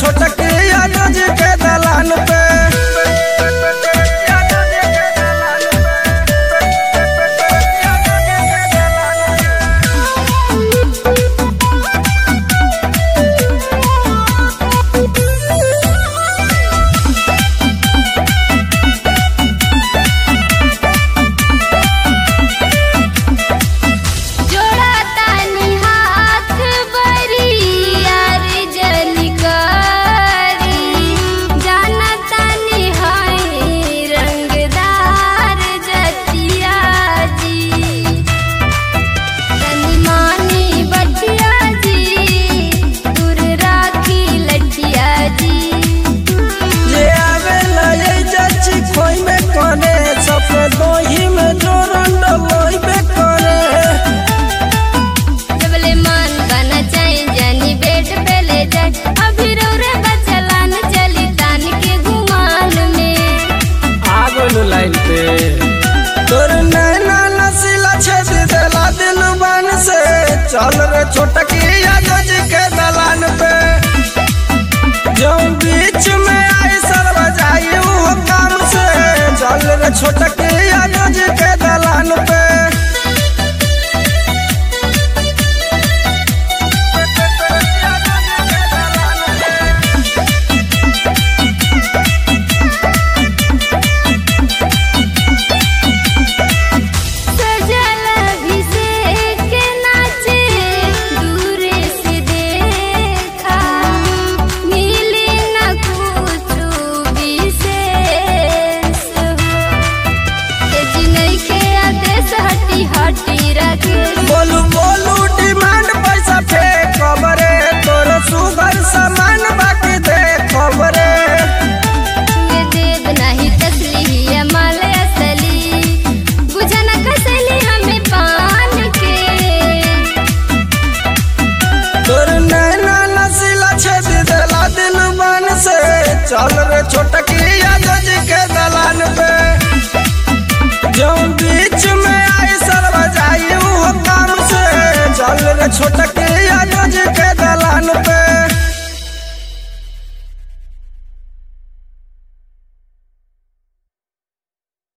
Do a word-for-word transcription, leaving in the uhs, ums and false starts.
छोटकी यादव जी के दलान पे। लाइन पे तोर नैना नसीला छेद देला दिल बन से। चल रे छोटकी यादव जी के दलान पे। जो बीच में आई सर बजाई वो काम से। चल रे छोटकी यादव जी के दलान पे। बोलू बोलू डिमांड पैसा फेंक खबरे। तोर सुगर सामान बाकी दे खबरे। देव नहीं तसली है माल असली। बुझा न कसली हमें पान के। तोर नैना नसीला छेद देला दिल बन से। चल रे छोटकी यादव जी के दलान पे। जो बीच में आई सर बजाई वो काम से। चल रे छोटकी